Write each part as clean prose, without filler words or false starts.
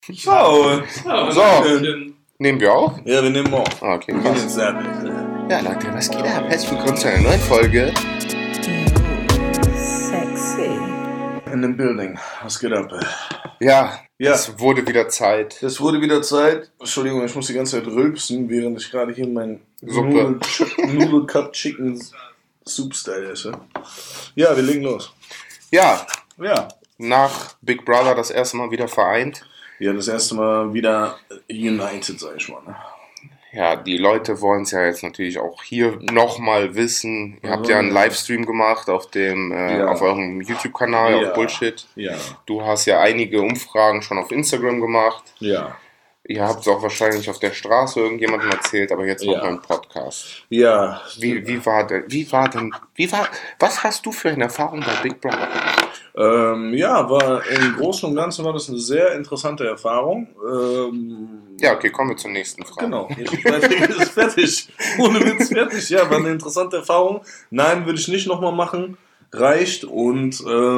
So, nehmen wir auf? Ja, wir nehmen auf. Okay, Wir sind fertig. Ja, Leute, was geht ab? Herzlich willkommen zu einer neuen Folge. Sexy. In dem Building. Was geht ab? Ja, Ja. es wurde wieder Zeit. Es wurde wieder Zeit. Entschuldigung, ich muss die ganze Zeit rülpsen, während ich gerade hier mein Suppe. Noodle Cup Chicken Soup Style esse. Ja, wir legen los. Ja, Ja. nach Big Brother das erste Mal wieder vereint. Ja, das erste Mal wieder united, sag ich mal. Ne? Ja, die Leute wollen es ja jetzt natürlich auch hier nochmal wissen. Ihr habt ja einen Livestream gemacht auf auf eurem YouTube-Kanal, Ja. auf Bullshit. Ja. Du hast ja einige Umfragen schon auf Instagram gemacht. Ja. Ihr habt es auch wahrscheinlich auf der Straße irgendjemandem erzählt, aber jetzt noch Ja. mal im Podcast. Ja. Was hast du für eine Erfahrung bei Big Brother? War im Großen und Ganzen war das eine sehr interessante Erfahrung. Ja, okay, kommen wir zur nächsten Frage. Genau, ist fertig. Ohne Witz fertig. Ja, war eine interessante Erfahrung. Nein, würde ich nicht nochmal machen. Reicht. Und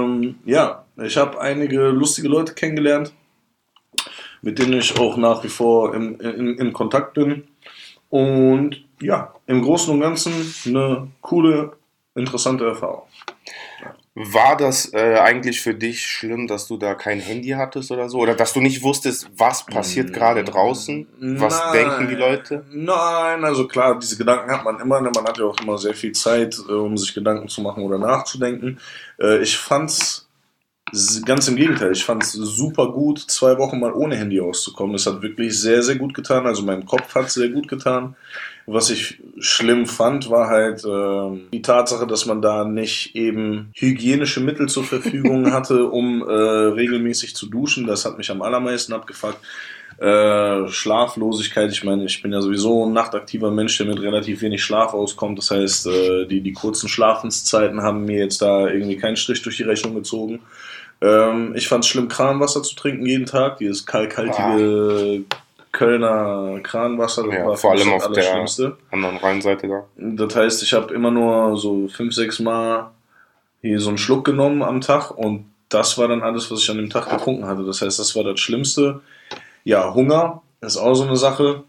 ich habe einige lustige Leute kennengelernt, mit denen ich auch nach wie vor in Kontakt bin. Und ja, im Großen und Ganzen eine coole, interessante Erfahrung. War das eigentlich für dich schlimm, dass du da kein Handy hattest oder so? Oder dass du nicht wusstest, was passiert gerade draußen? Was denken die Leute? Nein, also klar, diese Gedanken hat man immer. Man hat ja auch immer sehr viel Zeit, um sich Gedanken zu machen oder nachzudenken. Ich fand's ganz im Gegenteil. Ich fand's super gut, 2 Wochen mal ohne Handy auszukommen. Das hat wirklich sehr, sehr gut getan. Also meinem Kopf hat's sehr gut getan. Was ich schlimm fand, war halt die Tatsache, dass man da nicht eben hygienische Mittel zur Verfügung hatte, um regelmäßig zu duschen. Das hat mich am allermeisten abgefuckt. Schlaflosigkeit, ich meine, ich bin ja sowieso ein nachtaktiver Mensch, der mit relativ wenig Schlaf auskommt. Das heißt, die kurzen Schlafenszeiten haben mir jetzt da irgendwie keinen Strich durch die Rechnung gezogen. Ich fand es schlimm, Kranwasser zu trinken jeden Tag. Dieses kalkhaltige Kölner Kranwasser, das war vor allem das auf der Allerschlimmste. anderen Rheinseite da. Das heißt, ich habe immer nur so 5, 6 Mal hier so einen Schluck genommen am Tag und das war dann alles, was ich an dem Tag getrunken hatte. Das heißt, das war das Schlimmste. Ja, Hunger ist auch so eine Sache.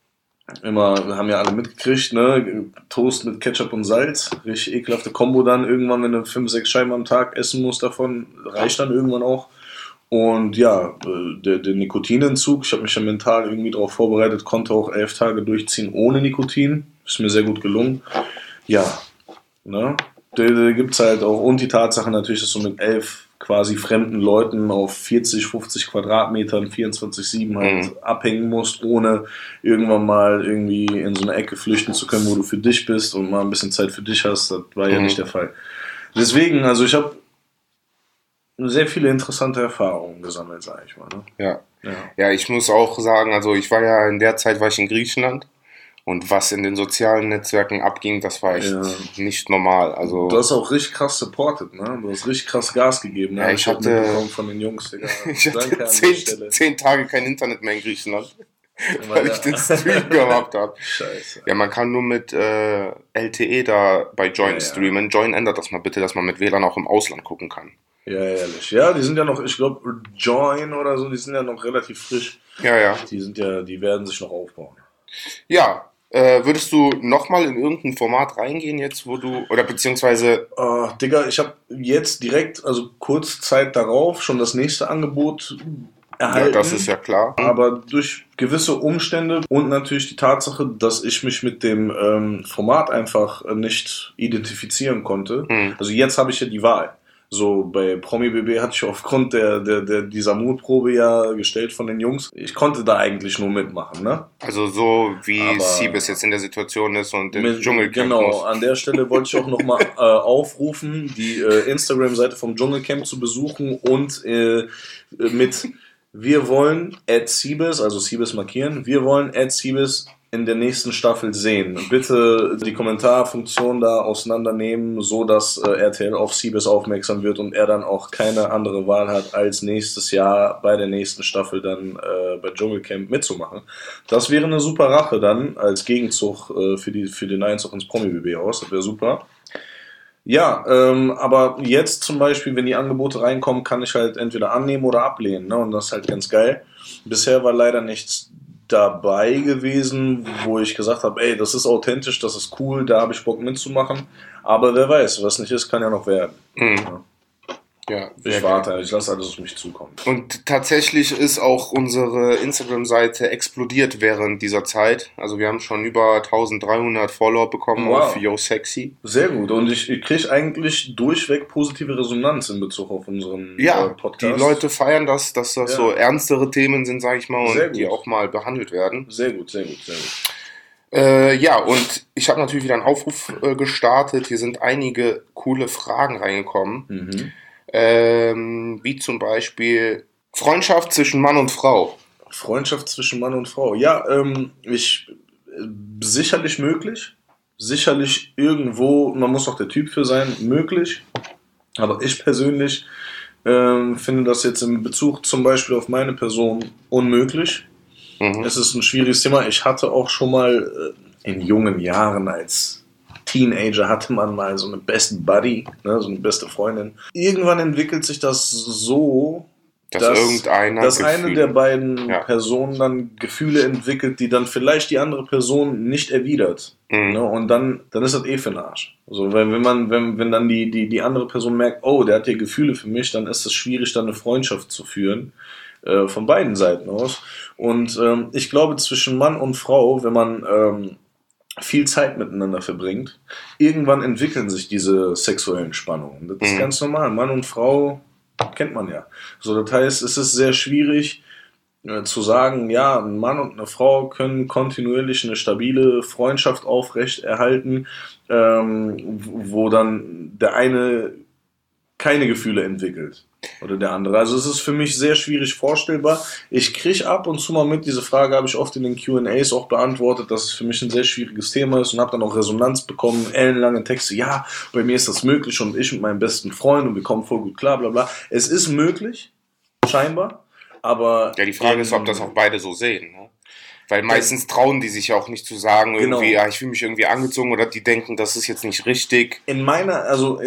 Wir haben ja alle mitgekriegt, ne? Toast mit Ketchup und Salz. Richtig ekelhafte Kombo dann irgendwann, wenn du 5, 6 Scheiben am Tag essen musst davon, reicht dann irgendwann auch. Und ja, der Nikotinentzug, ich habe mich ja mental irgendwie darauf vorbereitet, konnte auch 11 Tage durchziehen ohne Nikotin. Ist mir sehr gut gelungen. Ja, ne? Da gibt's halt auch, und die Tatsache natürlich, dass du mit 11 quasi fremden Leuten auf 40, 50 Quadratmetern 24/7 halt abhängen musst, ohne irgendwann mal irgendwie in so eine Ecke flüchten zu können, wo du für dich bist und mal ein bisschen Zeit für dich hast. Das war ja nicht der Fall. Deswegen, also ich habe sehr viele interessante Erfahrungen gesammelt, sage ich mal. Ne? Ja, ich muss auch sagen, also ich war ja in der Zeit in Griechenland und was in den sozialen Netzwerken abging, das war echt nicht normal. Also du hast auch richtig krass supported, ne? Du hast richtig krass Gas gegeben. Ne? Ja, ich hatte mitbekommen von den Jungs, Digga. ich hatte Danke an der Stelle. 10 Tage kein Internet mehr in Griechenland, weil ich den Stream gehabt habe. Scheiße. Ja, man kann nur mit LTE da bei Join streamen. Join ändert das mal bitte, dass man mit WLAN auch im Ausland gucken kann. Ja, ehrlich. Ja, die sind ja noch, ich glaube, Join oder so, die sind ja noch relativ frisch. Ja. Die werden sich noch aufbauen. Ja, würdest du nochmal in irgendein Format reingehen jetzt, oder beziehungsweise... Digga, ich habe jetzt direkt, also kurz Zeit darauf, schon das nächste Angebot erhalten. Ja, das ist ja klar. Aber durch gewisse Umstände und natürlich die Tatsache, dass ich mich mit dem Format einfach nicht identifizieren konnte. Also jetzt habe ich ja die Wahl. So, bei Promi BB hatte ich aufgrund dieser Mutprobe ja gestellt von den Jungs. Ich konnte da eigentlich nur mitmachen, ne? Also so wie Siebes jetzt in der Situation ist und den Dschungelcamp Genau, muss. an der Stelle wollte ich auch nochmal aufrufen, die Instagram-Seite vom Dschungelcamp zu besuchen und mit wir wollen @Siebes, also Siebes markieren, wir wollen @Siebes in der nächsten Staffel sehen. Bitte die Kommentarfunktion da auseinandernehmen, so dass RTL auf Siebes aufmerksam wird und er dann auch keine andere Wahl hat, als nächstes Jahr bei der nächsten Staffel dann bei Dschungelcamp mitzumachen. Das wäre eine super Rache dann als Gegenzug für den Einzug ins Promi-BB aus. Das wäre super. Ja, aber jetzt zum Beispiel, wenn die Angebote reinkommen, kann ich halt entweder annehmen oder ablehnen, ne? Und das ist halt ganz geil. Bisher war leider nichts dabei gewesen, wo ich gesagt habe, ey, das ist authentisch, das ist cool, da habe ich Bock mitzumachen. Aber wer weiß, was nicht ist, kann ja noch werden. Ja. Ja, Ich warte, ich lasse alles auf mich zukommen. Und tatsächlich ist auch unsere Instagram-Seite explodiert während dieser Zeit. Also wir haben schon über 1300 Follower bekommen auf YoSexy. Sehr gut. Und ich kriege eigentlich durchweg positive Resonanz in Bezug auf unseren Podcast. Die Leute feiern das, dass das so ernstere Themen sind, sage ich mal, und die auch mal behandelt werden. Sehr gut, sehr gut, sehr gut. Ja, und ich habe natürlich wieder einen Aufruf gestartet. Hier sind einige coole Fragen reingekommen. Mhm. Wie zum Beispiel Freundschaft zwischen Mann und Frau. Freundschaft zwischen Mann und Frau. Ja, sicherlich möglich. Sicherlich irgendwo, man muss auch der Typ für sein, möglich. Aber ich persönlich finde das jetzt in Bezug zum Beispiel auf meine Person unmöglich. Mhm. Es ist ein schwieriges Thema. Ich hatte auch schon mal in jungen Jahren als Teenager hatte man mal so eine Best Buddy, ne, so eine beste Freundin. Irgendwann entwickelt sich das so, dass eine der beiden Personen dann Gefühle entwickelt, die dann vielleicht die andere Person nicht erwidert. Mhm. Ne, und dann ist das für den Arsch. Also wenn dann die andere Person merkt, oh, der hat hier Gefühle für mich, dann ist es schwierig, dann eine Freundschaft zu führen. Von beiden Seiten aus. Und ich glaube, zwischen Mann und Frau, wenn man viel Zeit miteinander verbringt, irgendwann entwickeln sich diese sexuellen Spannungen. Das ist ganz normal. Mann und Frau kennt man ja. So, das heißt, es ist sehr schwierig zu sagen, ja, ein Mann und eine Frau können kontinuierlich eine stabile Freundschaft aufrechterhalten, wo dann der eine keine Gefühle entwickelt. Oder der andere. Also es ist für mich sehr schwierig vorstellbar. Ich kriege ab und zu mal mit, diese Frage habe ich oft in den Q&As auch beantwortet, dass es für mich ein sehr schwieriges Thema ist und habe dann auch Resonanz bekommen, ellenlange Texte, ja, bei mir ist das möglich und ich mit meinem besten Freund und wir kommen voll gut klar, bla bla. Es ist möglich, scheinbar, aber... Ja, die Frage ist, ob das auch beide so sehen, ne? Weil meistens trauen die sich ja auch nicht zu sagen, irgendwie, ja, ich fühle mich irgendwie angezogen oder die denken, das ist jetzt nicht richtig. In meiner,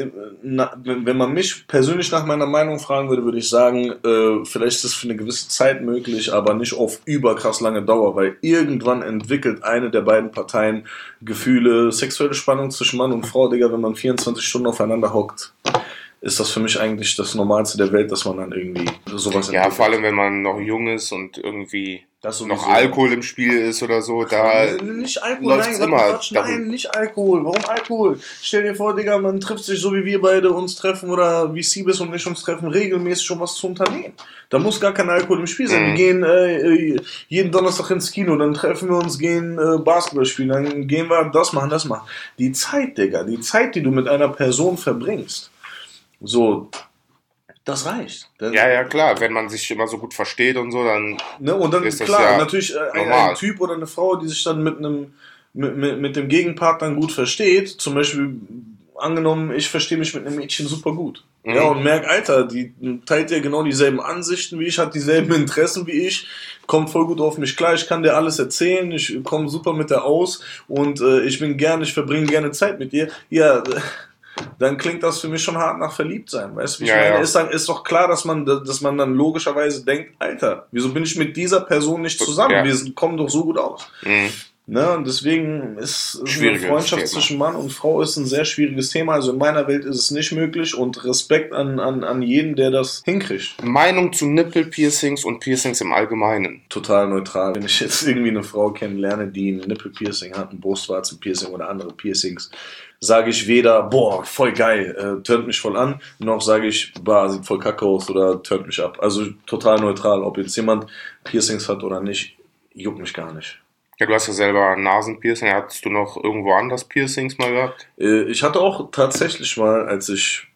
wenn man mich persönlich nach meiner Meinung fragen würde, würde ich sagen, vielleicht ist es für eine gewisse Zeit möglich, aber nicht auf überkrass lange Dauer, weil irgendwann entwickelt eine der beiden Parteien Gefühle, sexuelle Spannung zwischen Mann und Frau, Digga, wenn man 24 Stunden aufeinander hockt. Ist das für mich eigentlich das Normalste der Welt, dass man dann irgendwie sowas entwickelt. Ja, vor allem, wenn man noch jung ist und irgendwie noch Alkohol im Spiel ist oder so, da nicht Alkohol, nein, nicht Alkohol. Warum Alkohol? Stell dir vor, Digga, man trifft sich so, wie wir beide uns treffen oder wie Siebes und ich uns treffen, regelmäßig um was zu unternehmen. Da muss gar kein Alkohol im Spiel sein. Wir gehen jeden Donnerstag ins Kino, dann treffen wir uns, gehen Basketball spielen, dann gehen wir das machen. Die Zeit, Digga, die Zeit, die du mit einer Person verbringst, so, das reicht. Ja, klar, wenn man sich immer so gut versteht und so, dann, und dann ist das klar, ja natürlich ein Typ oder eine Frau, die sich dann mit dem Gegenpartner gut versteht, zum Beispiel angenommen, ich verstehe mich mit einem Mädchen super gut. Ja, und merke, Alter, die teilt ja genau dieselben Ansichten wie ich, hat dieselben Interessen wie ich, kommt voll gut auf mich klar, ich kann dir alles erzählen, ich komme super mit der aus und ich verbringe gerne Zeit mit dir. Ja, dann klingt das für mich schon hart nach Verliebtsein, weißt du, wie ich meine? Ja. Ist doch klar, dass man dann logischerweise denkt, Alter, wieso bin ich mit dieser Person nicht zusammen? Ja. Wir kommen doch so gut aus. Ne? Und deswegen ist eine Freundschaft zwischen Mann und Frau ist ein sehr schwieriges Thema. Also in meiner Welt ist es nicht möglich und Respekt an jeden, der das hinkriegt. Meinung zu Nippelpiercings und Piercings im Allgemeinen? Total neutral. Wenn ich jetzt irgendwie eine Frau kennenlerne, die ein Nippelpiercing hat, ein Brustwarzenpiercing oder andere Piercings, sage ich weder, boah, voll geil, turnt mich voll an, noch sage ich, boah, sieht voll kacke aus oder turnt mich ab. Also total neutral. Ob jetzt jemand Piercings hat oder nicht, juckt mich gar nicht. Ja, du hast ja selber ein Nasenpiercing. Hattest du noch irgendwo anders Piercings mal gehabt? Ich hatte auch tatsächlich mal, als ich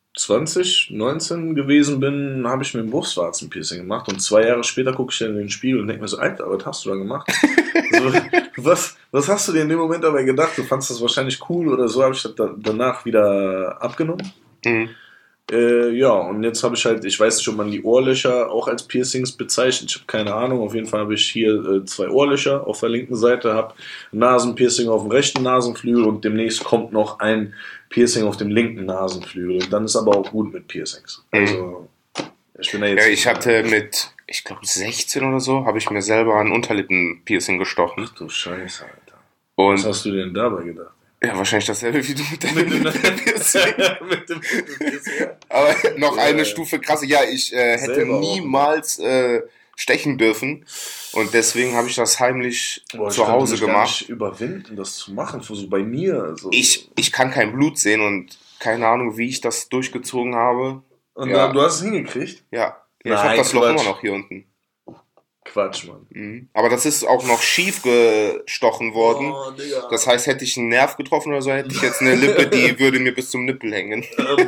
19 gewesen bin, habe ich mir ein Brustwarzenpiercing gemacht und 2 Jahre später gucke ich dann in den Spiegel und denke mir so, Alter, was hast du da gemacht? So, was hast du dir in dem Moment dabei gedacht? Du fandst das wahrscheinlich cool oder so, habe ich das danach wieder abgenommen. Ja, und jetzt habe ich halt, ich weiß nicht, ob man die Ohrlöcher auch als Piercings bezeichnet, ich habe keine Ahnung, auf jeden Fall habe ich hier 2 Ohrlöcher auf der linken Seite, habe ein Nasenpiercing auf dem rechten Nasenflügel und demnächst kommt noch ein Piercing auf dem linken Nasenflügel. Und dann ist aber auch gut mit Piercings. Also, ich bin da jetzt... Ja, ich hatte mit, ich glaube 16 oder so, habe ich mir selber ein Unterlippen-Piercing gestochen. Ach du Scheiße, Alter. Und Was hast du denn dabei gedacht? ja, wahrscheinlich dasselbe wie du mit deinem Piercing. Mit dem Piercing. Aber noch eine Stufe krasser. Ja, ich hätte Selber niemals stechen dürfen. Und deswegen habe ich das heimlich zu Hause gemacht. Gar nicht überwinden, das zu machen, so bei mir. Also. Ich kann kein Blut sehen und keine Ahnung, wie ich das durchgezogen habe. Und ja. Du hast es hingekriegt? Ja, Nein, ich habe das Loch Quatsch. immer noch hier unten. Quatsch, Mann. Mhm. Aber das ist auch noch schief gestochen worden. Oh, Digga. Das heißt, hätte ich einen Nerv getroffen oder so, hätte ich jetzt eine Lippe, die würde mir bis zum Nippel hängen.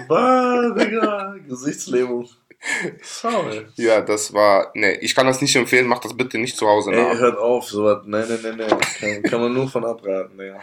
Digga. Gesichtslähmung. Sorry. Ja, das war... Ne, ich kann das nicht empfehlen, mach das bitte nicht zu Hause nach. Ey, hört auf, sowas. Nein. Kann man nur von abraten, ja.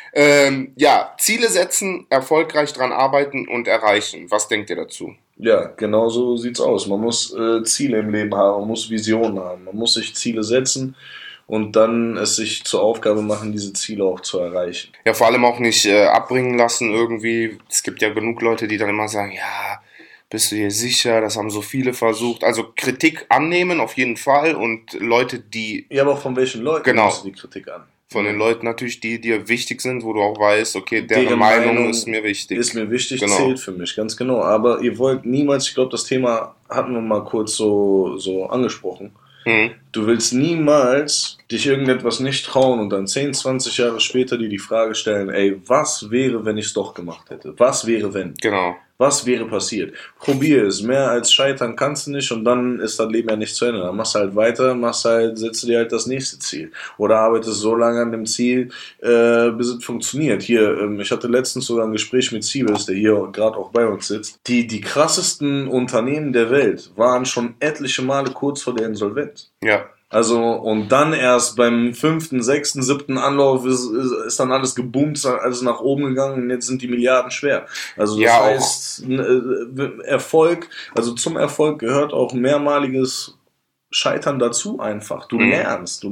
Ja, Ziele setzen, erfolgreich dran arbeiten und erreichen. Was denkt ihr dazu? Ja, genau so sieht's aus. Man muss Ziele im Leben haben, man muss Visionen haben, man muss sich Ziele setzen und dann es sich zur Aufgabe machen, diese Ziele auch zu erreichen. Ja, vor allem auch nicht abbringen lassen irgendwie. Es gibt ja genug Leute, die dann immer sagen, ja, bist du dir sicher, das haben so viele versucht. Also Kritik annehmen auf jeden Fall und Leute, die... Ja, aber von welchen Leuten Genau. nimmst du die Kritik an? Von den Leuten natürlich, die dir wichtig sind, wo du auch weißt, okay, deren Meinung ist mir wichtig. Ist mir wichtig, Genau. Zählt für mich, ganz genau. Aber ihr wollt niemals, ich glaube, das Thema hatten wir mal kurz so angesprochen. Mhm. Du willst niemals dich irgendetwas nicht trauen und dann 10, 20 Jahre später dir die Frage stellen, ey, was wäre, wenn ich es doch gemacht hätte? Was wäre, wenn? Genau. Was wäre passiert? Probier es. Mehr als scheitern kannst du nicht und dann ist dein Leben ja nicht zu Ende. Dann machst du halt weiter, setzt dir halt das nächste Ziel. Oder arbeitest so lange an dem Ziel, bis es funktioniert. Hier, ich hatte letztens sogar ein Gespräch mit Siebes, der hier gerade auch bei uns sitzt. Die krassesten Unternehmen der Welt waren schon etliche Male kurz vor der Insolvenz. Ja. Also, und dann erst beim 5., 6., 7. Anlauf ist dann alles geboomt, ist dann alles nach oben gegangen und jetzt sind die Milliarden schwer. Also, das Ja, heißt, Erfolg, also zum Erfolg gehört auch mehrmaliges Scheitern dazu einfach. Du lernst.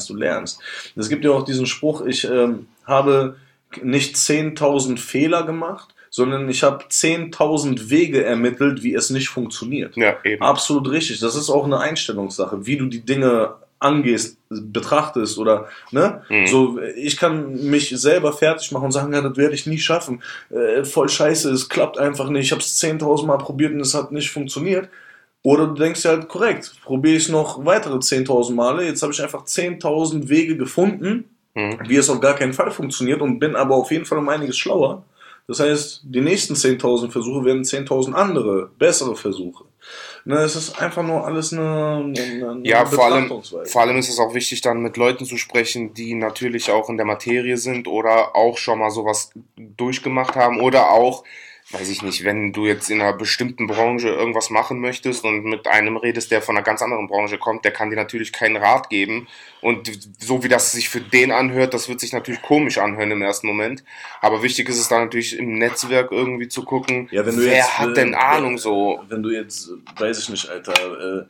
Es gibt ja auch diesen Spruch, ich habe nicht 10.000 Fehler gemacht, sondern ich habe 10.000 Wege ermittelt, wie es nicht funktioniert. Ja, eben. Absolut richtig. Das ist auch eine Einstellungssache, wie du die Dinge angehst, betrachtest oder, ne? So, ich kann mich selber fertig machen und sagen, ja, das werde ich nie schaffen. Voll scheiße, es klappt einfach nicht. Ich habe es 10.000 Mal probiert und es hat nicht funktioniert. Oder du denkst dir halt, korrekt, probiere ich es noch weitere 10.000 Male. Jetzt habe ich einfach 10.000 Wege gefunden, wie es auf gar keinen Fall funktioniert und bin aber auf jeden Fall um einiges schlauer. Das heißt, die nächsten 10.000 Versuche werden 10.000 andere, bessere Versuche. Ne, es ist einfach nur alles eine ja, vor Betrachtungsweise. allem ist es auch wichtig, dann mit Leuten zu sprechen, die natürlich auch in der Materie sind oder auch schon mal sowas durchgemacht haben oder auch, weiß ich nicht, wenn du jetzt in einer bestimmten Branche irgendwas machen möchtest und mit einem redest, der von einer ganz anderen Branche kommt, der kann dir natürlich keinen Rat geben. Und so wie das sich für den anhört, das wird sich natürlich komisch anhören im ersten Moment. Aber wichtig ist es dann natürlich im Netzwerk irgendwie zu gucken, Ja, wenn du wer jetzt, hat denn Ahnung so. Wenn du jetzt, weiß ich nicht, Alter,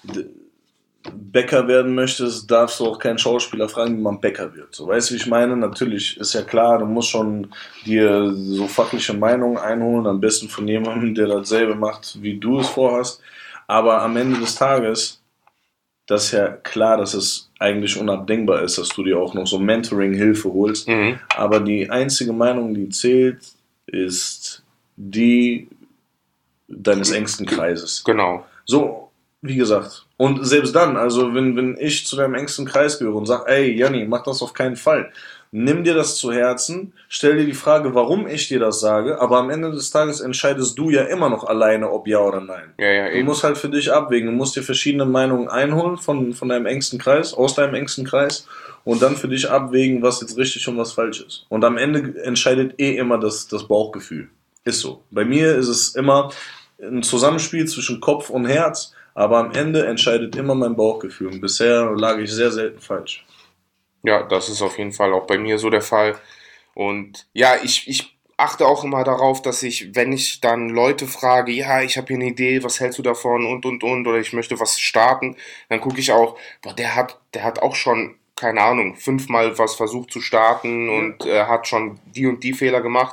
Bäcker werden möchtest, darfst du auch keinen Schauspieler fragen, wie man Bäcker wird. So, weißt du, wie ich meine? Natürlich ist ja klar, du musst schon dir so fachliche Meinungen einholen, am besten von jemandem, der dasselbe macht, wie du es vorhast. Aber am Ende des Tages, das ist ja klar, dass es eigentlich unabdingbar ist, dass du dir auch noch so Mentoring-Hilfe holst. Aber die einzige Meinung, die zählt, ist die deines engsten Kreises. Genau. So, wie gesagt. Und selbst dann, also wenn ich zu deinem engsten Kreis gehöre und sage, ey, Janni, mach das auf keinen Fall. Nimm dir das zu Herzen, stell dir die Frage, warum ich dir das sage, aber am Ende des Tages entscheidest du ja immer noch alleine, ob ja oder nein. Ja, du musst halt für dich abwägen, du musst dir verschiedene Meinungen einholen von deinem engsten Kreis, aus deinem engsten Kreis und dann für dich abwägen, was jetzt richtig und was falsch ist. Und am Ende entscheidet immer das Bauchgefühl. Ist so. Bei mir ist es immer ein Zusammenspiel zwischen Kopf und Herz, aber am Ende entscheidet immer mein Bauchgefühl. Und bisher lag ich sehr selten falsch. Ja, das ist auf jeden Fall auch bei mir so der Fall. Und ja, ich achte auch immer darauf, dass ich, wenn ich dann Leute frage, ja, ich habe hier eine Idee, was hältst du davon und, oder ich möchte was starten, dann gucke ich auch, boah, der hat auch schon, keine Ahnung, 5-mal was versucht zu starten und hat schon die und die Fehler gemacht.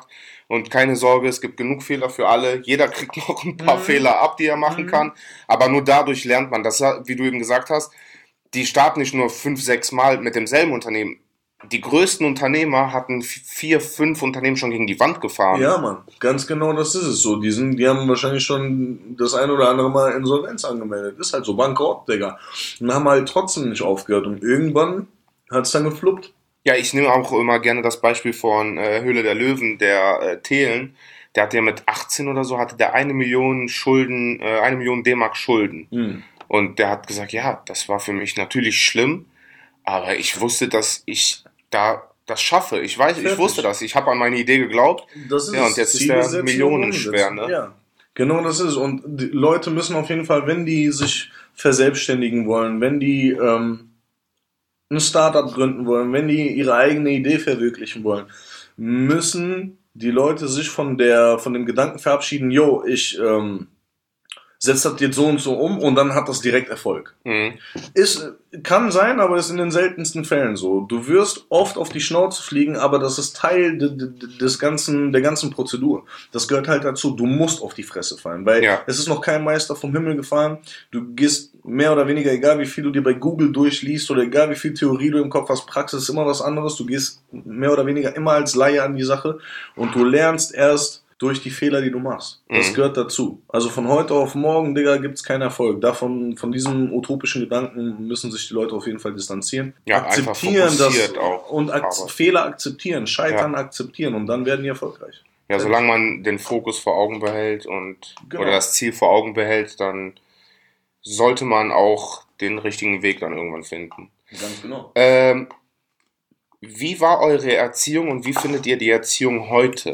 Und keine Sorge, es gibt genug Fehler für alle. Jeder kriegt noch ein paar Fehler ab, die er machen kann. Aber nur dadurch lernt man. Das, wie du eben gesagt hast, die starten nicht nur 5, 6 Mal mit demselben Unternehmen. Die größten Unternehmer hatten 4, 5 Unternehmen schon gegen die Wand gefahren. Ja, Mann, ganz genau, das ist es so. Die haben wahrscheinlich schon das ein oder andere Mal Insolvenz angemeldet. Ist halt so, Bankrott, Digga. Und haben halt trotzdem nicht aufgehört. Und irgendwann hat es dann gefluppt. Ja, ich nehme auch immer gerne das Beispiel von Höhle der Löwen, der Thelen. Der hatte ja mit 18 oder so, hatte der 1 Million Schulden, 1 Million D-Mark Schulden. Und der hat gesagt, ja, das war für mich natürlich schlimm, aber ich wusste, dass ich da das schaffe. Ich wusste das. Ich habe an meine Idee geglaubt. Das ist ja, und jetzt ist der millionenschwer, ne? Ja, genau das ist es. Und die Leute müssen auf jeden Fall, wenn die sich verselbstständigen wollen, wenn die ein Startup gründen wollen, wenn die ihre eigene Idee verwirklichen wollen, müssen die Leute sich von dem Gedanken verabschieden, yo, ich setze das jetzt so und so um und dann hat das direkt Erfolg. Kann sein, aber ist in den seltensten Fällen so. Du wirst oft auf die Schnauze fliegen, aber das ist Teil der ganzen Prozedur. Das gehört halt dazu. Du musst auf die Fresse fallen, weil es ist noch kein Meister vom Himmel gefahren. Du gehst mehr oder weniger, egal wie viel du dir bei Google durchliest oder egal wie viel Theorie du im Kopf hast, Praxis ist immer was anderes. Du gehst mehr oder weniger immer als Laie an die Sache und du lernst erst durch die Fehler, die du machst. Das gehört dazu. Also von heute auf morgen, Digga, gibt's keinen Erfolg. Von diesem utopischen Gedanken müssen sich die Leute auf jeden Fall distanzieren. Ja, akzeptieren das auch. Und Fehler akzeptieren, Scheitern akzeptieren und dann werden die erfolgreich. Ja, solange man den Fokus vor Augen behält oder das Ziel vor Augen behält, dann sollte man auch den richtigen Weg dann irgendwann finden. Ganz genau. Wie war eure Erziehung und wie findet ihr die Erziehung heute?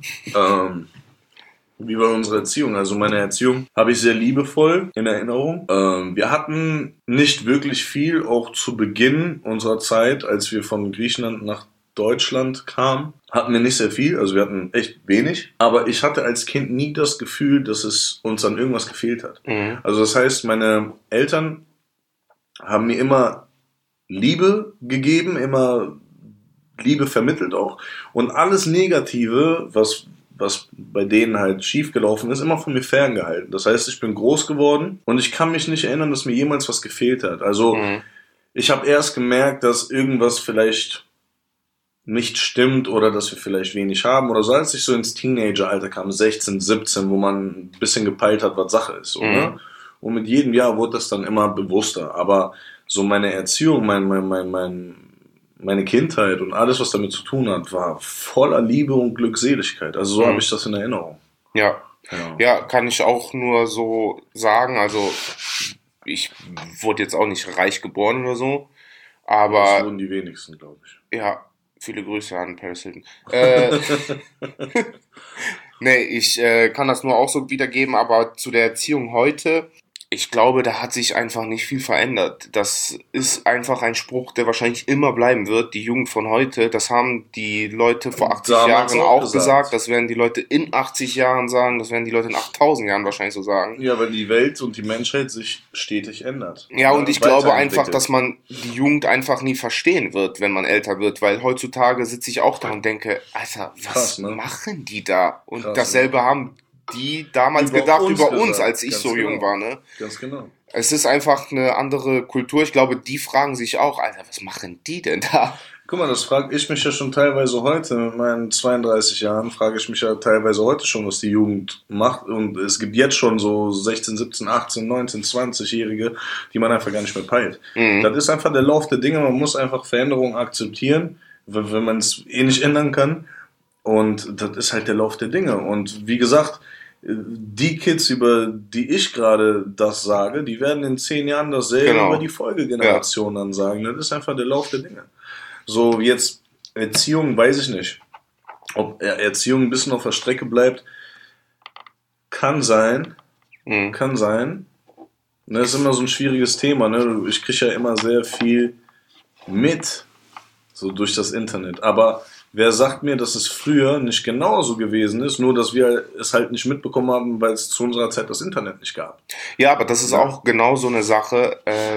Wie war unsere Erziehung? Also meine Erziehung habe ich sehr liebevoll in Erinnerung. Wir hatten nicht wirklich viel, auch zu Beginn unserer Zeit, als wir von Griechenland nach Deutschland kamen, hatten wir nicht sehr viel, also wir hatten echt wenig. Aber ich hatte als Kind nie das Gefühl, dass es uns an irgendwas gefehlt hat. Also das heißt, meine Eltern haben mir immer Liebe gegeben, immer Liebe vermittelt auch. Und alles Negative, was bei denen halt schiefgelaufen ist, immer von mir ferngehalten. Das heißt, ich bin groß geworden und ich kann mich nicht erinnern, dass mir jemals was gefehlt hat. Also ich habe erst gemerkt, dass irgendwas vielleicht nicht stimmt oder dass wir vielleicht wenig haben oder so, als ich so ins Teenageralter kam, 16, 17, wo man ein bisschen gepeilt hat, was Sache ist. So, ne? Und mit jedem Jahr wurde das dann immer bewusster. Aber so meine Erziehung, meine Kindheit und alles, was damit zu tun hat, war voller Liebe und Glückseligkeit. Also so habe ich das in Erinnerung. Ja, kann ich auch nur so sagen. Also ich wurde jetzt auch nicht reich geboren oder so, aber das wurden die wenigsten, glaube ich. Ja, viele Grüße an Paris Hilton. Nee, ich kann das nur auch so wiedergeben, aber zu der Erziehung heute, ich glaube, da hat sich einfach nicht viel verändert. Das ist einfach ein Spruch, der wahrscheinlich immer bleiben wird. Die Jugend von heute, das haben die Leute vor 80 Jahren auch gesagt. Das werden die Leute in 80 Jahren sagen. Das werden die Leute in 8000 Jahren wahrscheinlich so sagen. Ja, weil die Welt und die Menschheit sich stetig ändert. Ja, und ich glaube einfach, dass man die Jugend einfach nie verstehen wird, wenn man älter wird. Weil heutzutage sitze ich auch da und denke, Alter, was machen die da? Und dasselbe haben die damals gedacht über uns, als ich so jung war, ne? Ganz genau. Es ist einfach eine andere Kultur. Ich glaube, die fragen sich auch, Alter, was machen die denn da? Guck mal, das frage ich mich ja schon teilweise heute. Mit meinen 32 Jahren frage ich mich ja teilweise heute schon, was die Jugend macht. Und es gibt jetzt schon so 16, 17, 18, 19, 20-Jährige, die man einfach gar nicht mehr peilt. Das ist einfach der Lauf der Dinge. Man muss einfach Veränderungen akzeptieren, wenn man es eh nicht ändern kann. Und das ist halt der Lauf der Dinge. Und wie gesagt, die Kids, über die ich gerade das sage, die werden in 10 Jahren dasselbe über die Folgegeneration dann sagen. Das ist einfach der Lauf der Dinge. So, jetzt Erziehung, weiß ich nicht. Ob Erziehung ein bisschen auf der Strecke bleibt, kann sein. Kann sein. Das ist immer so ein schwieriges Thema. Ne? Ich kriege ja immer sehr viel mit, so durch das Internet. Aber wer sagt mir, dass es früher nicht genauso gewesen ist, nur dass wir es halt nicht mitbekommen haben, weil es zu unserer Zeit das Internet nicht gab? Ja, aber das ist auch genau so eine Sache,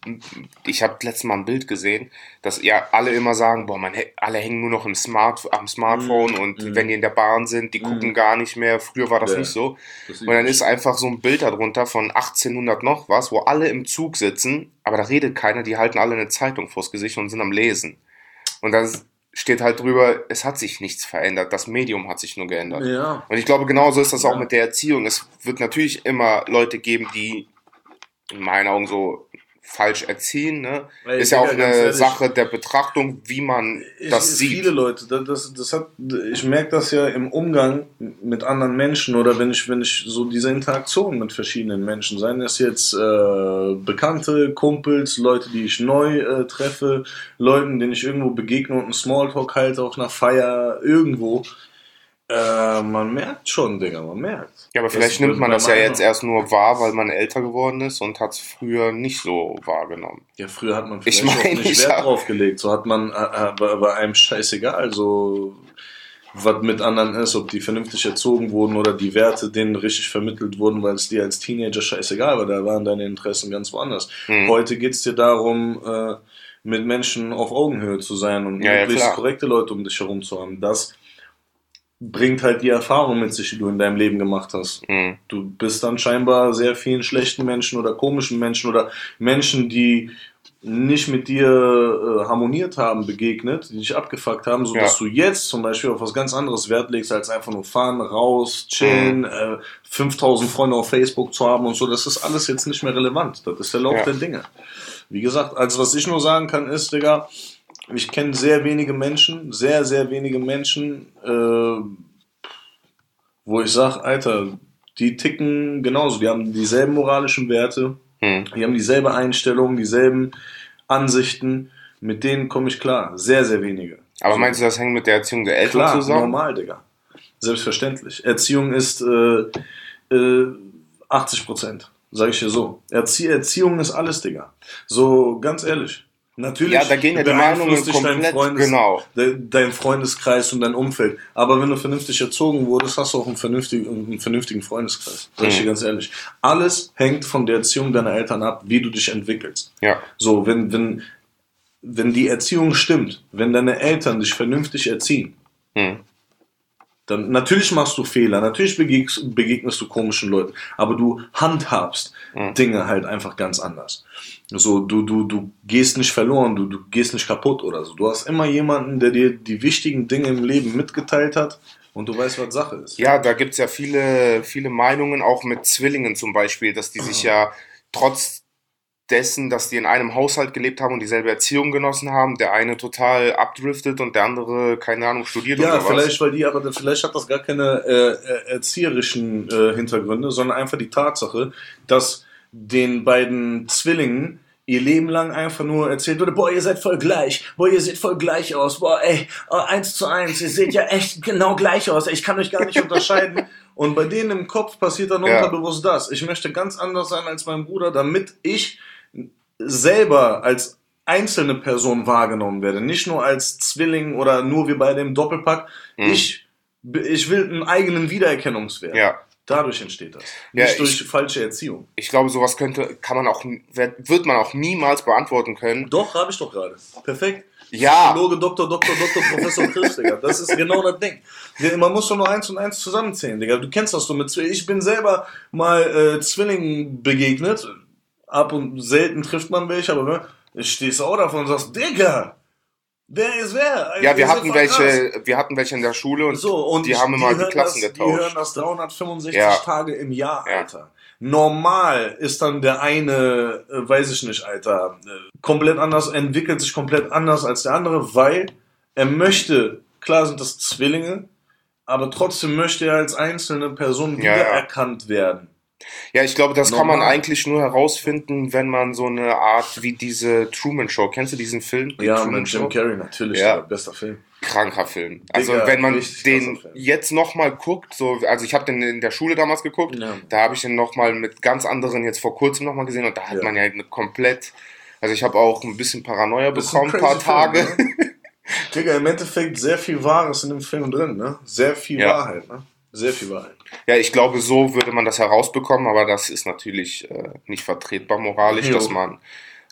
ich habe letztes Mal ein Bild gesehen, dass ja alle immer sagen, boah, alle hängen nur noch am Smartphone und wenn die in der Bahn sind, die gucken gar nicht mehr. Früher war das nicht so. Und dann ist einfach so ein Bild darunter von 1800 noch was, wo alle im Zug sitzen, aber da redet keiner, die halten alle eine Zeitung vors Gesicht und sind am Lesen. Und da steht halt drüber, es hat sich nichts verändert, das Medium hat sich nur geändert. Ja. Und ich glaube, genauso ist das auch mit der Erziehung. Es wird natürlich immer Leute geben, die in meinen Augen so falsch erziehen, ne? Ey, ist ja auch ganz eine ehrlich, Sache der Betrachtung, wie man das sieht. Viele Leute, ich merke das ja im Umgang mit anderen Menschen oder wenn ich so diese Interaktion mit verschiedenen Menschen, seien es jetzt Bekannte, Kumpels, Leute, die ich neu treffe, Leuten, denen ich irgendwo begegne und einen Smalltalk halte auf einer Feier, irgendwo. Man merkt schon, Digga, man merkt. Ja, aber vielleicht nimmt man das ja jetzt erst nur wahr, weil man älter geworden ist und hat es früher nicht so wahrgenommen. Ja, früher hat man vielleicht auch nicht Wert drauf gelegt. So hat man bei einem scheißegal, so was mit anderen ist, ob die vernünftig erzogen wurden oder die Werte denen richtig vermittelt wurden, weil es dir als Teenager scheißegal war, da waren deine Interessen ganz woanders. Heute geht's dir darum, mit Menschen auf Augenhöhe zu sein und möglichst korrekte Leute um dich herum zu haben. Das bringt halt die Erfahrung mit sich, die du in deinem Leben gemacht hast. Du bist dann scheinbar sehr vielen schlechten Menschen oder komischen Menschen oder Menschen, die nicht mit dir harmoniert haben, begegnet, die dich abgefuckt haben, sodass du jetzt zum Beispiel auf was ganz anderes Wert legst, als einfach nur fahren, raus, chillen, 5000 Freunde auf Facebook zu haben und so. Das ist alles jetzt nicht mehr relevant. Das ist der Lauf der Dinge. Wie gesagt, also was ich nur sagen kann ist, Digga, ich kenne sehr wenige Menschen, sehr, sehr wenige Menschen, wo ich sage, Alter, die ticken genauso, die haben dieselben moralischen Werte, die haben dieselbe Einstellung, dieselben Ansichten, mit denen komme ich klar. Sehr, sehr wenige. Aber meinst du, das hängt mit der Erziehung der Eltern zusammen? Normal, Digga. Selbstverständlich. Erziehung ist 80%, sage ich dir so. Erziehung ist alles, Digga. So, ganz ehrlich. Natürlich, ja, da gehen ja die Meinungen komplett, genau. Dein Freundeskreis und dein Umfeld. Aber wenn du vernünftig erzogen wurdest, hast du auch einen vernünftigen Freundeskreis. Sag ich dir ganz ehrlich. Alles hängt von der Erziehung deiner Eltern ab, wie du dich entwickelst. Ja. So, wenn die Erziehung stimmt, wenn deine Eltern dich vernünftig erziehen, dann natürlich machst du Fehler, natürlich begegnest du komischen Leuten, aber du handhabst Dinge halt einfach ganz anders. So, du gehst nicht verloren, du gehst nicht kaputt oder so. Du hast immer jemanden, der dir die wichtigen Dinge im Leben mitgeteilt hat und du weißt, was Sache ist. Ja, da gibt's ja viele Meinungen, auch mit Zwillingen zum Beispiel, dass die sich ja trotz dessen, dass die in einem Haushalt gelebt haben und dieselbe Erziehung genossen haben, der eine total abdriftet und der andere, keine Ahnung, studiert oder was. Ja, vielleicht hat das gar keine erzieherischen Hintergründe, sondern einfach die Tatsache, dass den beiden Zwillingen ihr Leben lang einfach nur erzählt wurde, boah, ihr seid voll gleich, boah, ihr seht voll gleich aus, boah, ey, 1:1, ihr seht ja echt genau gleich aus, ich kann euch gar nicht unterscheiden. Und bei denen im Kopf passiert dann unterbewusst das. Ich möchte ganz anders sein als mein Bruder, damit ich selber als einzelne Person wahrgenommen werde, nicht nur als Zwilling oder nur wie bei dem Doppelpack. Ich will einen eigenen Wiedererkennungswert. Ja. Dadurch entsteht das. Nicht durch falsche Erziehung. Ich glaube, sowas wird man auch niemals beantworten können. Doch, habe ich doch gerade. Perfekt. Ja. Psychologe, Doktor, Professor Chris, Digga. Das ist genau das Ding. Man muss doch nur 1 und 1 zusammenzählen, Digga. Du kennst das so mit Zwillingen. Ich bin selber mal Zwillingen begegnet. Ab und selten trifft man welche, aber stehst auch davon und sagst, Digga, wer ist wer? Ja, wir hatten welche in der Schule und die haben immer die Klassen getauscht. Die hören das 365 Tage im Jahr, Alter. Normal ist dann der eine, weiß ich nicht, Alter, komplett anders, entwickelt sich komplett anders als der andere, weil er möchte, klar sind das Zwillinge, aber trotzdem möchte er als einzelne Person wiedererkannt werden. Ja, ich glaube, das kann man eigentlich nur herausfinden, wenn man so eine Art wie diese Truman Show, kennst du diesen Film? Ja, mit Jim Carrey, natürlich, bester Film. Kranker Film. Also wenn man den jetzt nochmal guckt, also ich habe den in der Schule damals geguckt, da habe ich den nochmal mit ganz anderen jetzt vor kurzem nochmal gesehen und da hat man ja eine komplett, also ich habe auch ein bisschen Paranoia bekommen, ein paar Tage. Film, ne? Digga, im Endeffekt sehr viel Wahres in dem Film drin, ne? Sehr viel Wahrheit, ne? Sehr viel Wahrheit. Ja, ich glaube, so würde man das herausbekommen, aber das ist natürlich nicht vertretbar moralisch, dass man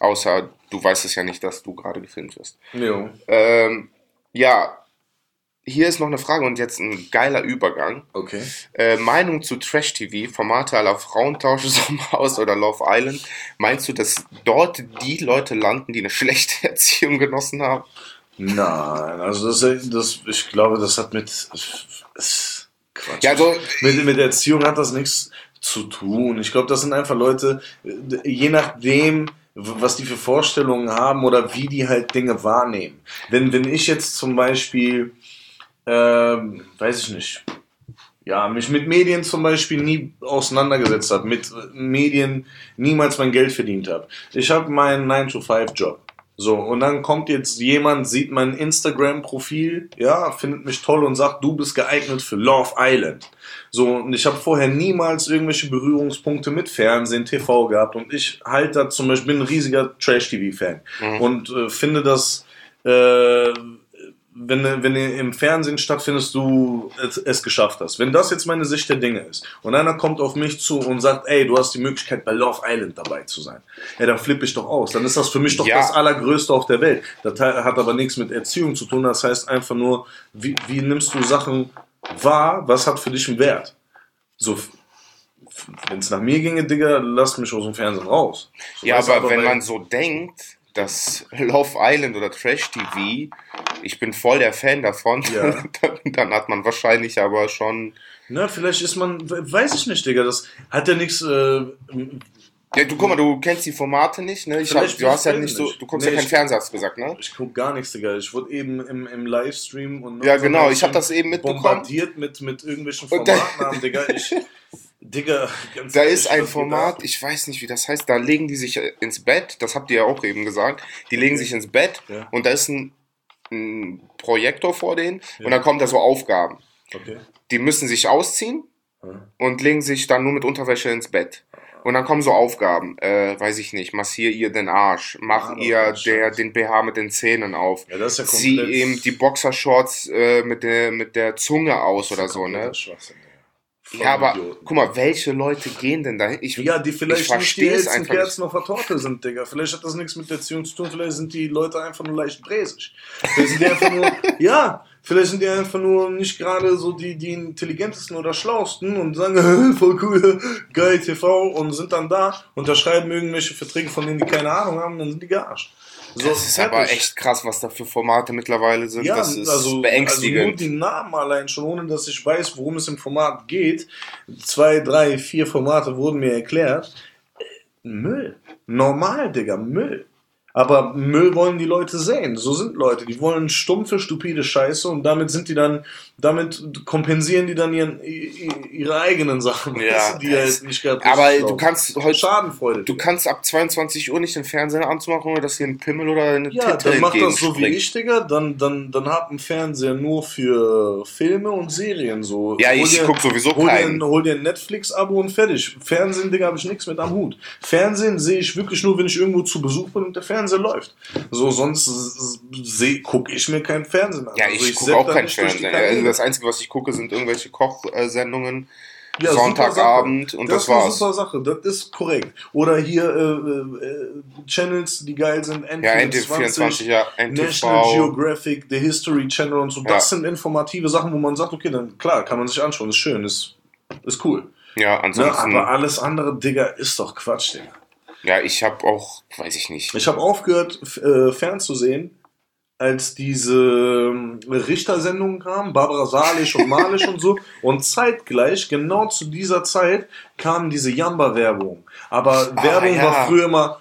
Außer du weißt es ja nicht, dass du gerade gefilmt wirst. Jo. Ja, hier ist noch eine Frage und jetzt ein geiler Übergang. Okay. Meinung zu Trash-TV, Formate à la Frauentausch, Sommerhaus oder Love Island. Meinst du, dass dort die Leute landen, die eine schlechte Erziehung genossen haben? Nein, also ich glaube, das hat Quatsch. Ja, also, Mit Erziehung hat das nichts zu tun. Ich glaube, das sind einfach Leute, je nachdem, was die für Vorstellungen haben oder wie die halt Dinge wahrnehmen. Wenn ich jetzt zum Beispiel, weiß ich nicht, ja, mich mit Medien zum Beispiel nie auseinandergesetzt habe, mit Medien niemals mein Geld verdient habe. Ich habe meinen 9-to-5-Job. So, und dann kommt jetzt jemand, sieht mein Instagram-Profil, ja, findet mich toll und sagt, du bist geeignet für Love Island. So, und ich habe vorher niemals irgendwelche Berührungspunkte mit Fernsehen, TV gehabt und ich halt da zum Beispiel, bin ein riesiger Trash-TV-Fan und finde das, wenn du im Fernsehen stattfindest, du es geschafft hast. Wenn das jetzt meine Sicht der Dinge ist und einer kommt auf mich zu und sagt, ey, du hast die Möglichkeit bei Love Island dabei zu sein, ja, dann flippe ich doch aus. Dann ist das für mich doch das Allergrößte auf der Welt. Das hat aber nichts mit Erziehung zu tun. Das heißt einfach nur, wie nimmst du Sachen wahr, was hat für dich einen Wert? So, wenn es nach mir ginge, Digga, lass mich aus dem Fernsehen raus. So, ja, aber wenn man so denkt, dass Love Island oder Trash TV, ich bin voll der Fan davon, ja. Dann hat man wahrscheinlich aber schon... Na, vielleicht ist man, weiß ich nicht, Digga, das hat ja nichts... Ja, du guck mal, du kennst die Formate nicht, ne? Du hast ja nicht so, du guckst ja keinen Fernseher, hast du gesagt, ne? Ich guck gar nichts, Digga. Ich wurde eben im Livestream und ja, genau, ich habe das eben mitbekommen. Bombardiert mit irgendwelchen Formatnamen, Digga. Digga, ganz da ehrlich, ist ein Format, ich weiß nicht, wie das heißt, da legen die sich ins Bett, das habt ihr ja auch eben gesagt, die legen sich ins Bett und da ist ein Projektor vor denen und dann kommen da so Aufgaben. Okay. Die müssen sich ausziehen und legen sich dann nur mit Unterwäsche ins Bett. Und dann kommen so Aufgaben, weiß ich nicht, massier ihr den Arsch, mach ihr den BH mit den Zähnen auf, ja, das ist ja zieh ihm die Boxershorts mit der Zunge aus oder so, ne? Ja, aber guck mal, welche Leute gehen denn dahin? Ja, die vielleicht nicht die hellsten Kerzen auf der Torte sind, Digga. Vielleicht hat das nichts mit der Erziehung zu tun, vielleicht sind die Leute einfach nur leicht bräsig. Vielleicht sind die einfach nur, vielleicht sind die einfach nur nicht gerade so die intelligentesten oder schlausten und sagen, voll cool, geil TV und sind dann da, unterschreiben irgendwelche Verträge, von denen die keine Ahnung haben, dann sind die gearscht. So, das ist aber echt krass, was da für Formate mittlerweile sind. Ja, das ist Also beängstigend. nur die Namen allein schon, ohne dass ich weiß, worum es im Format geht. 2, 3, 4 Formate wurden mir erklärt. Müll. Normal, Digga, Müll. Aber Müll wollen die Leute sehen. So sind Leute. Die wollen stumpfe, stupide Scheiße und damit kompensieren die dann ihre eigenen Sachen. Ja, die halt nicht gerade aber glauben. du kannst heute Schadenfreude. Du kannst ab 22 Uhr nicht den Fernseher anzumachen, oder dass dir ein Pimmel oder eine Ja, Titte dann mach das so wie entgegenspringt. ich, Digga. Dann hab einen Fernseher nur für Filme und Serien. So. Ja, ich guck sowieso keinen. Hol dir ein Netflix-Abo und fertig. Fernsehen, Digga, habe ich nichts mit am Hut. Fernsehen sehe ich wirklich nur, wenn ich irgendwo zu Besuch bin und der Fernseher läuft. So, sonst gucke ich mir keinen Fernsehen an. Ja, also ich gucke auch keinen nicht durch die Fernseher. Also Kanäle. das Einzige, was ich gucke, sind irgendwelche Kochsendungen. Ja, Sonntagabend und das war's. Das ist eine super Sache, das ist korrekt. Oder hier Channels, die geil sind, NT24, ja, National NTV. Geographic, The History Channel und so. Das sind informative Sachen, wo man sagt, okay, dann klar, kann man sich anschauen, ist schön, ist cool. Ja, ansonsten. Ja, aber alles andere, Digga, ist doch Quatsch, Digga. Ja, ich habe auch, weiß ich nicht. Ich habe aufgehört, fernzusehen, als diese Richter-Sendungen kamen, Barbara Salisch und Malisch und so. Und zeitgleich, genau zu dieser Zeit, kam diese Jamba-Werbung. Aber Werbung war früher immer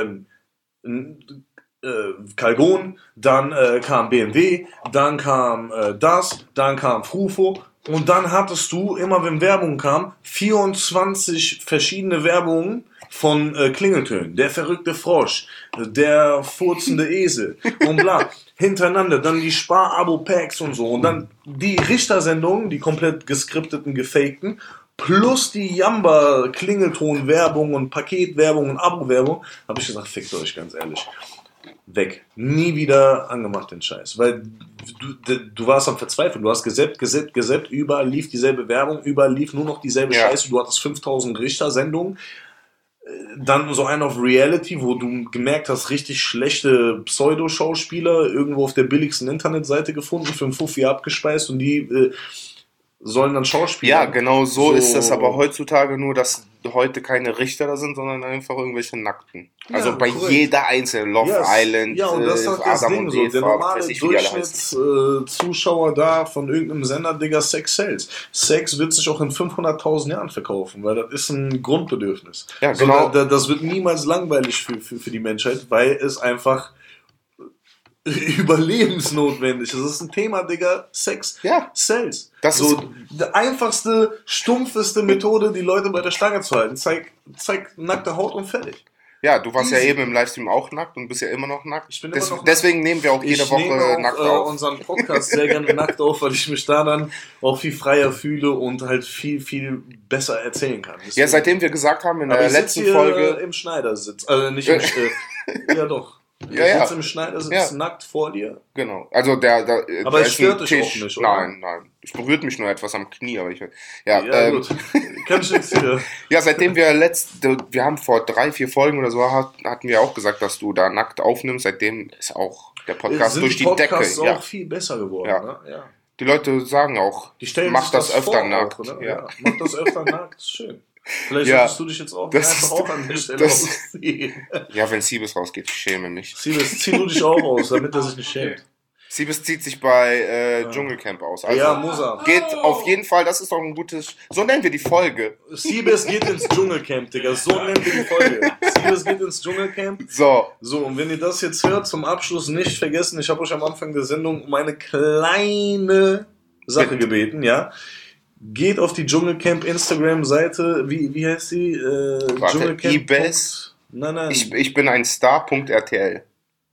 Calgon, dann kam BMW, dann kam dann kam Frufo. Und dann hattest du, immer wenn Werbung kam, 24 verschiedene Werbungen von Klingeltönen. Der verrückte Frosch, der furzende Esel und bla. Hintereinander, dann die Spar-Abo-Packs und so. Und dann die Richter-Sendungen, die komplett geskripteten, gefakten, plus die Jamba-Klingelton-Werbung und Paketwerbung und Abo-Werbung. Habe ich gesagt, fickt euch, ganz ehrlich. Weg. Nie wieder angemacht den Scheiß. Weil du warst am Verzweifeln. Du hast gesäppt. Überall lief dieselbe Werbung. Überall lief nur noch dieselbe Scheiße. Du hattest 5000 Richter-Sendungen. Dann so einen auf Reality, wo du gemerkt hast, richtig schlechte Pseudo-Schauspieler irgendwo auf der billigsten Internetseite gefunden, für einen Fuffi abgespeist und die sollen dann Schauspieler. Ja, genau so ist das aber heutzutage nur, dass heute keine Richter da sind, sondern einfach irgendwelche Nackten. Also Ja, bei korrekt. jeder einzelnen Love Island, Ja, und das ist halt das Adam Ding und so. Eva, Der normale weiß ich, wie die alle heißen. Durchschnittszuschauer da von irgendeinem Sender, Digga, Sex sells. Sex wird sich auch in 500.000 Jahren verkaufen, weil das ist ein Grundbedürfnis. Ja, genau. So, das wird niemals langweilig für die Menschheit, weil es einfach überlebensnotwendig ist. Das ist ein Thema, Digga. Sex sells. Das so, ist die einfachste, stumpfeste Methode, die Leute bei der Stange zu halten. Zeig nackte Haut und fertig. Ja, du warst Easy. ja eben im Livestream auch nackt und bist ja immer noch nackt. Ich bin immer noch nackt. Deswegen nehmen wir auch jede Ich nehme Woche auch, nackt auf. unseren Podcast sehr gerne nackt auf, weil ich mich da dann auch viel freier fühle und halt viel, viel besser erzählen kann. Ja, seitdem wir gesagt haben in Aber der ich sitz letzten hier Folge. im Schneidersitz. Also nicht im ja doch. Ja, Ich sitze im Schneidersitz nackt vor dir. Genau. Also der Aber ist es stört ein dich Tisch. auch nicht, oder? Nein. Es berührt mich nur etwas am Knie, aber ich Gut. Kann ich nichts hier. Ja, seitdem wir wir haben vor 3-4 Folgen oder so hatten wir auch gesagt, dass du da nackt aufnimmst. Seitdem ist auch der Podcast Sind durch die Podcasts Decke. auch viel besser geworden. Ja. Ne? Ja. Die Leute sagen auch, Die stellen mach sich das öfter vor nackt. Auch, oder? Ja. Mach das öfter nackt, ist schön. Vielleicht Ja. solltest du dich jetzt auch Das einfach ist- auch an der Stelle das- ausziehen. Ja, wenn Siebes rausgeht, ich schäme mich. Siebes, zieh du dich auch aus, damit er sich nicht schämt. Siebes zieht sich bei Dschungelcamp aus. Also Ja, muss er. geht auf jeden Fall, das ist doch ein gutes, so nennen wir die Folge. Siebes geht ins Dschungelcamp, Digga. So nennen wir die Folge. Siebes geht ins Dschungelcamp. So, So, und wenn ihr das jetzt hört, zum Abschluss nicht vergessen, ich habe euch am Anfang der Sendung um eine kleine Sache gebeten, ja. Geht auf die Dschungelcamp Instagram-Seite, wie heißt sie? Warte, Ibis? Nein. ich bin ein Star.rtl.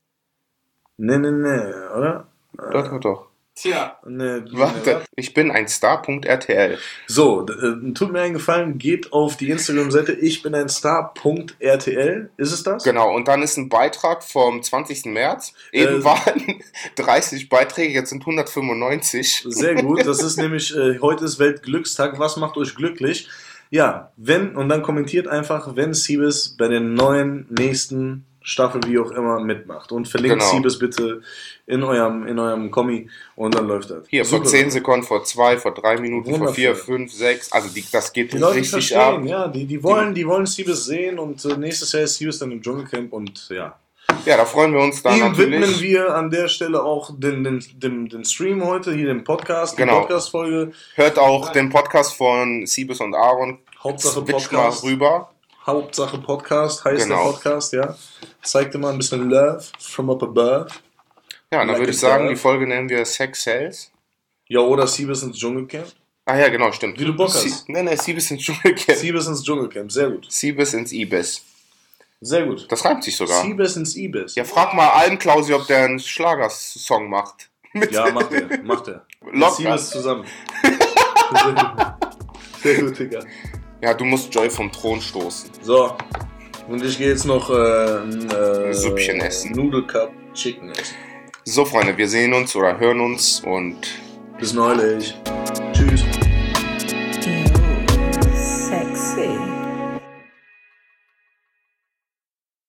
Nee, oder? Doch. Tja, Warte, ich bin ein Star.rtl. So, tut mir einen Gefallen, geht auf die Instagram-Seite ich bin ein Star.rtl. Ist es das? Genau, und dann ist ein Beitrag vom 20. März. Eben waren 30 Beiträge, jetzt sind 195. Sehr gut, das ist nämlich, heute ist Weltglückstag, was macht euch glücklich? Ja, und dann kommentiert einfach, wenn Siebes bei der nächsten Staffel, wie auch immer, mitmacht. Und verlinkt Genau. Siebes bitte in eurem Kommi und dann läuft das. Hier, vor Super. 10 Sekunden, vor 2, vor 3 Minuten, vor Wundervoll. 4, 5, 6. Also das geht Die Leute richtig ab. verstehen, ja, die wollen Siebes sehen und nächstes Jahr ist Siebes dann im Dschungelcamp und ja. Ja, da freuen wir uns dann Ihm widmen natürlich. wir an der Stelle auch den Stream heute, hier den Podcast, die Genau. Podcast-Folge. Hört auch den Podcast von Siebes und Aaron. Hauptsache Switch mal Podcast. rüber. Hauptsache Podcast heißt Genau. der Podcast, ja. Zeigt immer ein bisschen Love from up above. Ja, dann Like würde ich it sagen, does. die Folge nennen wir Sex Sales. Ja, oder Siebes ins Dschungelcamp. Ah ja, genau, stimmt. Wie du Bock hast. Siebes ins Dschungelcamp. Siebes ins Dschungelcamp, sehr gut. Siebes ins Ibis. Sehr gut. Das reimt sich sogar. Siebes ins Ibis. Ja, frag mal Almklausi, ob der einen Schlagersong macht. Ja, macht er. Locker. Siebes zusammen. Sehr gut. Sehr gut, Digga. Ja, du musst Joy vom Thron stoßen. So. Und ich gehe jetzt noch ein Süppchen essen. Nudelcup Chicken essen. So, Freunde, wir sehen uns oder hören uns und Bis neulich.